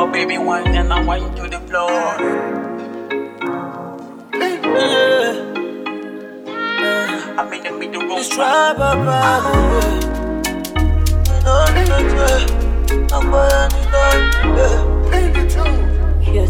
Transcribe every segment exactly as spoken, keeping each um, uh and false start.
Oh baby, wine and I wine to the floor. Yeah, I'm in the middle room. it's trap about no, no, no, I'm Yes.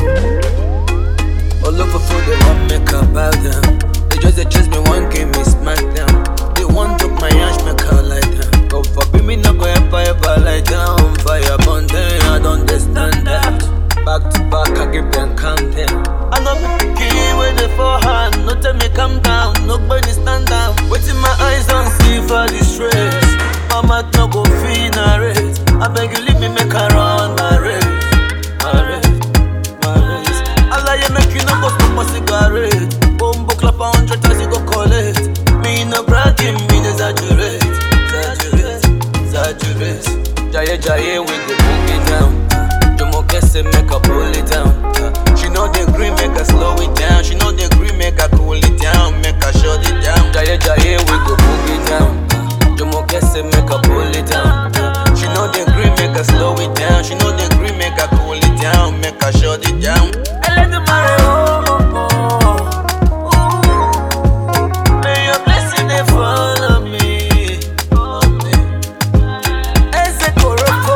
all over for the one make about them. They just they chase me one game, me smack them. They want to my ash make her like them. Go for me, not go ever ever like down. Fire burn them, I don't understand that. Back to back, I give them content. I know me key with the forehand. No tell me calm down, nobody stand down. Waiting my eyes on see for the stress. Mama no go feel narrate. I beg you leave me make her run my race, my race, my race. I lie you make you no go smoke my cigarette. Bombo clap a hundred times you go collect. Me no bragging, me no exaggerate, exaggerate, exaggerate. Jaye jaye we go book it down. Jomo Kese make her pull it down. Uh, she know the green make her slow it down. She know the green make her cool it down. Make her shut it down. Jaye jaye we go book it down. Jomo Kese make her pull it down. Uh, she know the green make her slow it down. She know the green make her cool it down. Make her shut it down. I let the marry oh oh oh. Ooh, may your blessing they follow me. Follow me. Eze koroko.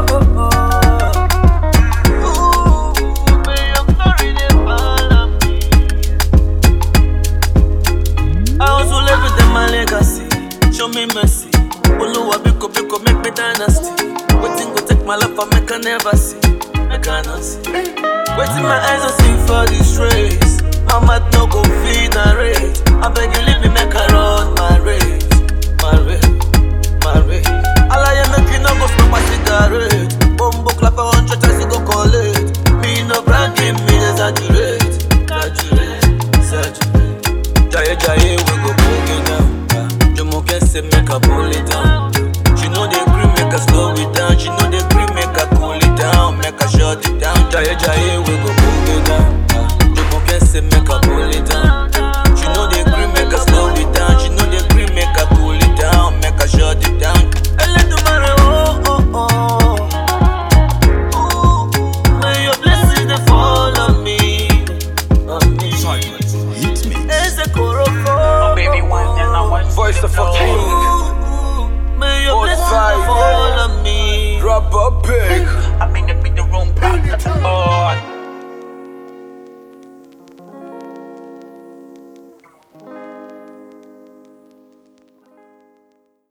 Show me mercy. Oluwa biko biko make me dynasty. Waiting go take my life and make I never see. Make I not see. Waiting my eyes on see for this race. My mouth no go feed narrate. I beg you leave me make I run my race, my race, my race. I lie you make you no go smoke my cigarette. Bombo clap a hundred times you go call it. Me no bragging, me exaggerate, exaggerate, exaggerate. Jaye jaye we go book it down. Jomo Kese make her pull it down. She know the green make her slow it down. She know the green make her cool it down. Make her shut it down. Jaye jaye we go book it down. Jomo Kese make her pull it down. She know the green make her slow it down. She know the green make her cool it down. Make her shut it down. I let the marry oh oh oh. Ooh, may your blessings they fall on me, on me. Hit me. It's a koroko. Oh baby, wine and I wine. Voice of a king. May your blessings fall on me. Drop a pig.